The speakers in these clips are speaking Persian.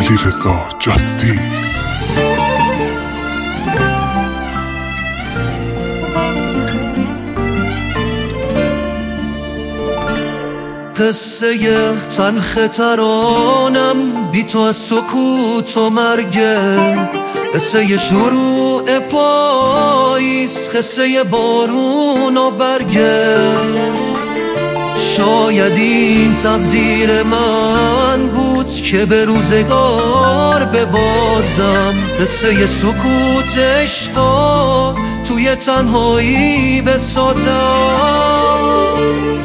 علیرضا جاستین. قصه تلخ ترانم بی تو از سکوت و مرگه، قصه شروع پاییز، قصه بارون و برگه. شاید این تقدیر من بود که به روزگار ببازم، قصه سکوت عشقا توی تنهایی بسازم.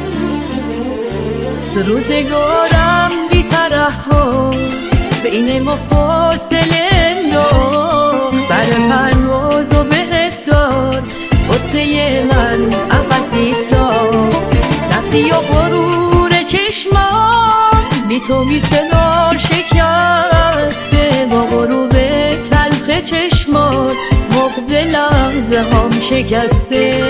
روزگارم بی ترحم بین ما فاصله انداخت، بر پرواز و بهت داد واسه من عبدی ساخت. رفتی و غرور چشمام بی تو بی صدا شکسته، با غروب تلخ چشمات مغز لحظه هم شکسته.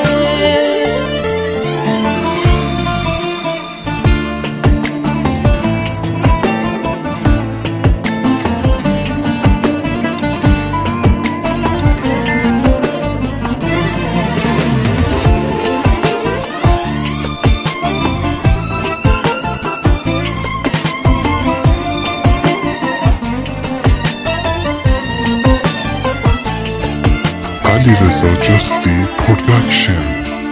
علیرضا جاستین پروداکشن.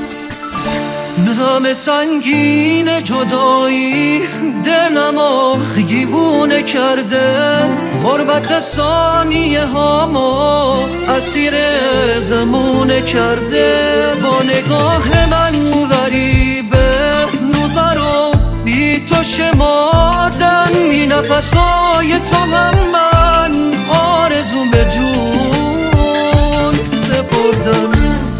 نام سنگین جدایی دلمو دیوونه کرده، غربت ثانیه هامو اسیر زمونه کرده. با نگاه من غریبه روزا رو بی تو شمردن، بی نفسای تو هم من آرزوم به جون سپردم.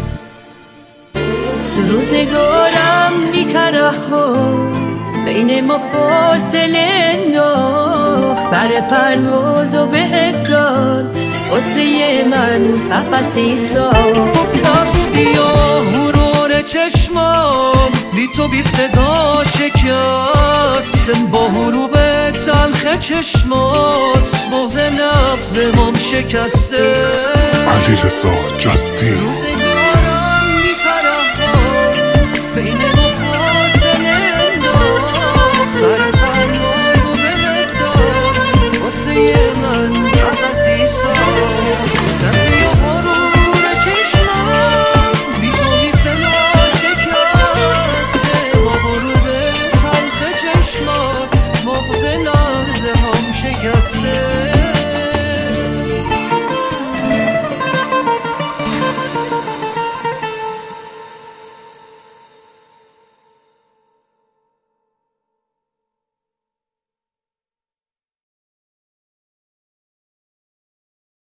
روزگارم بی ترحم بین ما فاصله انداخت، بر پرواز و بهت داد واسه من قفسی ساخت. رفتی و غرور چشمام بی تو بی صدا شکست، با غروب تلخ چشمات بغض نبض مام شکسته. علیرضا جاستین.